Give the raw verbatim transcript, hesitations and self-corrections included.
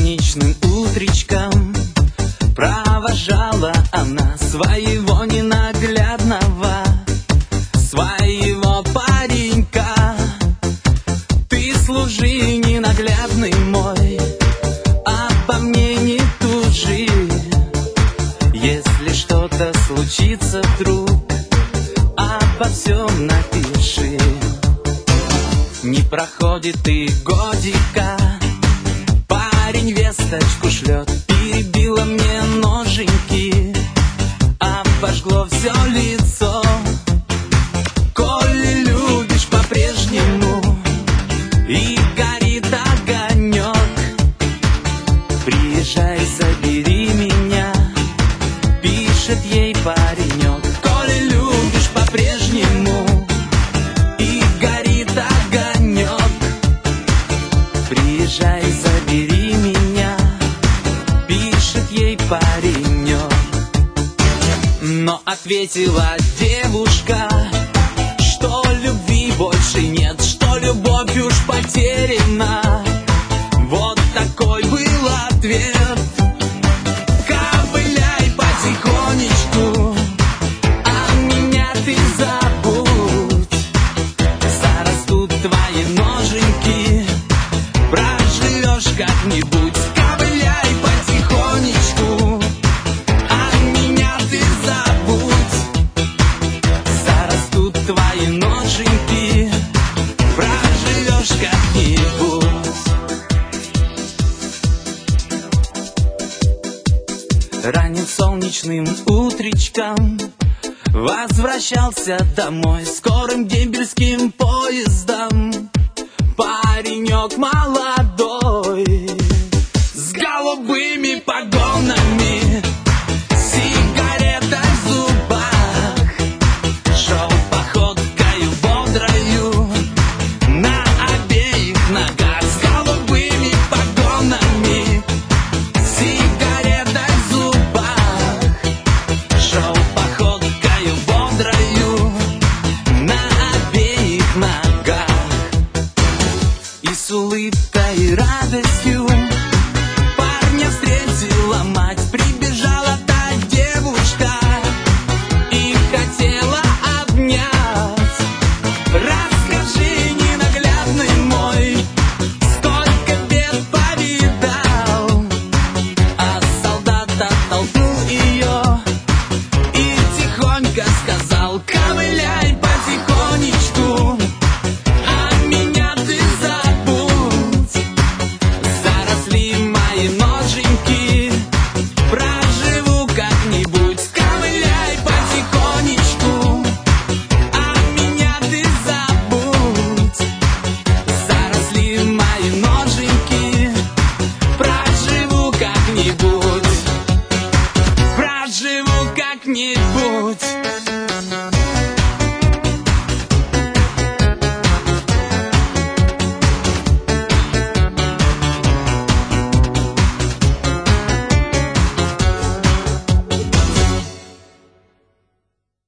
солнечным утречком провожала она своего ненаглядного, своего паренька. Ты служи, ненаглядный мой, обо мне не тужи. Если что-то случится вдруг, обо всем напиши. Не проходит и годика, парень весточку шлет: перебила мне ноженьки, обожгло все лицо. Коли любишь по-прежнему и горит огонек, приезжай, забери меня, пишет ей паренек. Коли любишь по-прежнему и горит огонек, приезжай, забери меня, пишет ей паренек. Но ответила девушка, что любви больше нет, что любовь уж потеряна. Вот такой был ответ. Ковыляй потихонечку, а меня ты забудь. Зарастут твои ноженьки, проживешь как-нибудь. Ковыляй потихонечку, а меня ты забудь. Зарастут твои ноженьки, проживешь как-нибудь. Ранним солнечным утречком возвращался домой скорым дембельским поездом паренек молодой с голубым